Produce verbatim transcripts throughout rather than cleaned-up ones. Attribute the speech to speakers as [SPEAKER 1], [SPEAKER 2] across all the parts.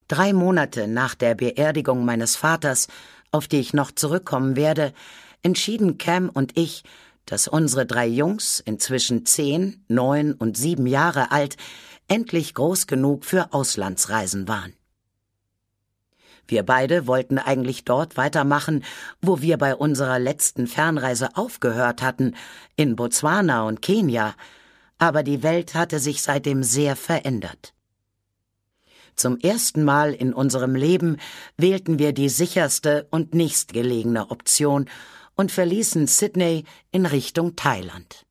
[SPEAKER 1] Drei Monate nach der Beerdigung meines Vaters, auf die ich noch zurückkommen werde, entschieden Cam und ich, dass unsere drei Jungs, inzwischen zehn, neun und sieben Jahre alt, endlich groß genug für Auslandsreisen waren. Wir beide wollten eigentlich dort weitermachen, wo wir bei unserer letzten Fernreise aufgehört hatten, in Botswana und Kenia, aber die Welt hatte sich seitdem sehr verändert. Zum ersten Mal in unserem Leben wählten wir die sicherste und nächstgelegene Option und verließen Sydney in Richtung Thailand.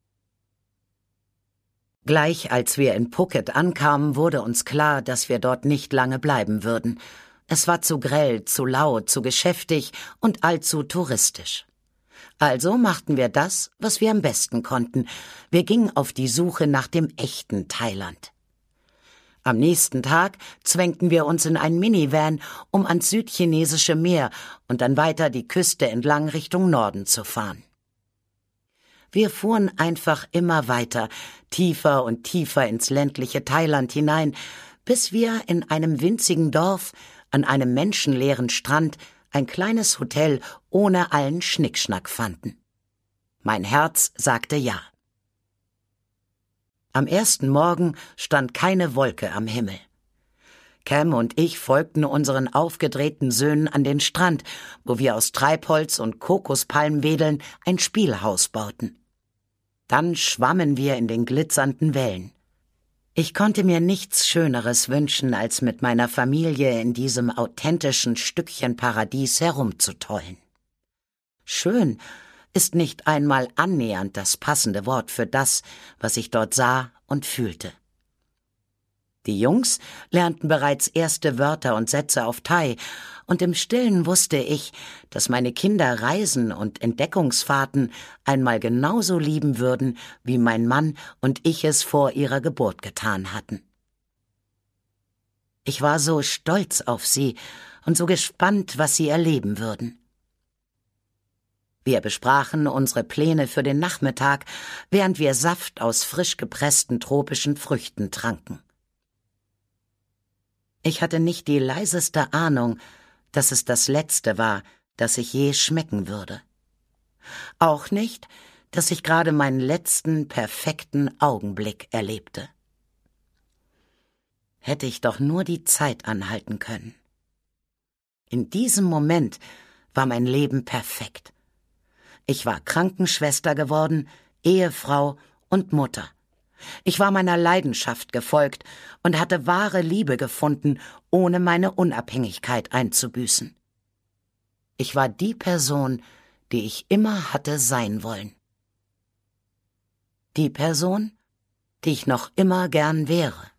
[SPEAKER 1] Gleich als wir in Phuket ankamen, wurde uns klar, dass wir dort nicht lange bleiben würden. Es war zu grell, zu laut, zu geschäftig und allzu touristisch. Also machten wir das, was wir am besten konnten. Wir gingen auf die Suche nach dem echten Thailand. Am nächsten Tag zwängten wir uns in ein Minivan, um ans südchinesische Meer und dann weiter die Küste entlang Richtung Norden zu fahren. Wir fuhren einfach immer weiter, tiefer und tiefer ins ländliche Thailand hinein, bis wir in einem winzigen Dorf, an einem menschenleeren Strand, ein kleines Hotel ohne allen Schnickschnack fanden. Mein Herz sagte ja. Am ersten Morgen stand keine Wolke am Himmel. Cam und ich folgten unseren aufgedrehten Söhnen an den Strand, wo wir aus Treibholz und Kokospalmwedeln ein Spielhaus bauten. Dann schwammen wir in den glitzernden Wellen. Ich konnte mir nichts Schöneres wünschen, als mit meiner Familie in diesem authentischen Stückchen Paradies herumzutollen. Schön ist nicht einmal annähernd das passende Wort für das, was ich dort sah und fühlte. Die Jungs lernten bereits erste Wörter und Sätze auf Thai, und im Stillen wusste ich, dass meine Kinder Reisen und Entdeckungsfahrten einmal genauso lieben würden, wie mein Mann und ich es vor ihrer Geburt getan hatten. Ich war so stolz auf sie und so gespannt, was sie erleben würden. Wir besprachen unsere Pläne für den Nachmittag, während wir Saft aus frisch gepressten tropischen Früchten tranken. Ich hatte nicht die leiseste Ahnung, dass es das Letzte war, das ich je schmecken würde. Auch nicht, dass ich gerade meinen letzten, perfekten Augenblick erlebte. Hätte ich doch nur die Zeit anhalten können. In diesem Moment war mein Leben perfekt. Ich war Krankenschwester geworden, Ehefrau und Mutter. Ich war meiner Leidenschaft gefolgt und hatte wahre Liebe gefunden, ohne meine Unabhängigkeit einzubüßen. Ich war die Person, die ich immer hatte sein wollen. Die Person, die ich noch immer gern wäre.